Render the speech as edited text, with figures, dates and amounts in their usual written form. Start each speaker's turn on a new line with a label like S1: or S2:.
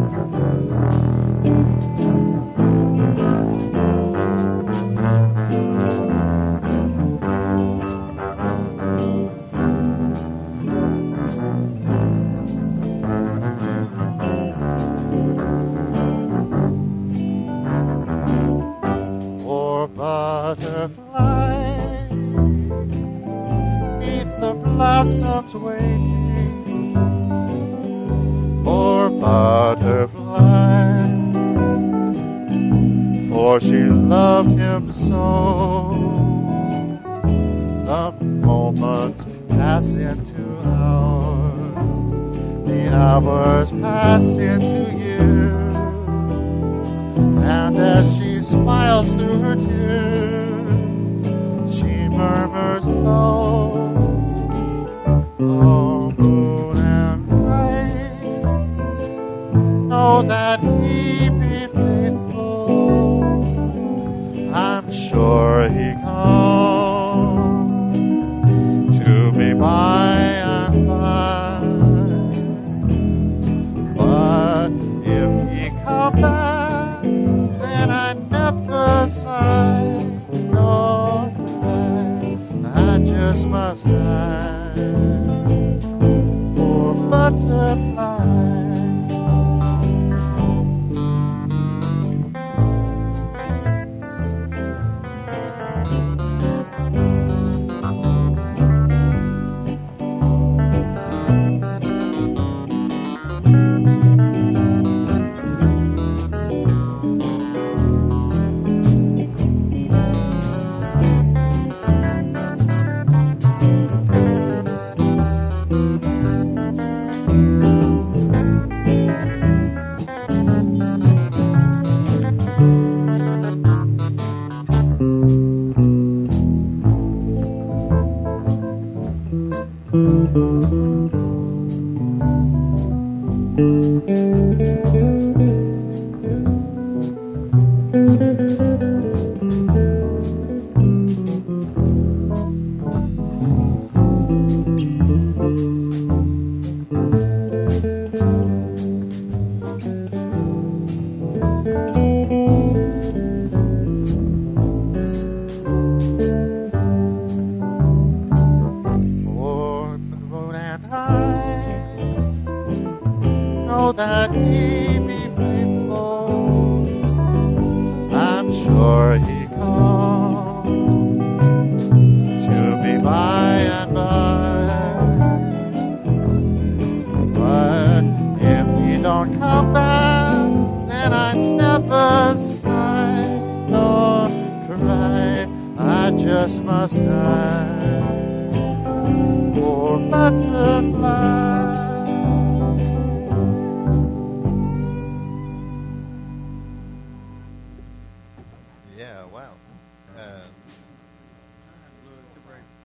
S1: Poor butterfly, neath the blossoms waiting. Poor butterfly, for she loved him so. The moments pass into hours, the hours pass into years, and as she smiles through her tears, she murmurs low, "Oh, moon and rain, know that he be faithful. I'm sure he comes to me by and by. But if he come back, then I never sigh nor cry. I just must die. Poor butterfly." Know that he be faithful. I'm sure he comes to me by and by. But if he don't come back, then I never sigh nor cry. I just must die. Poor butterfly.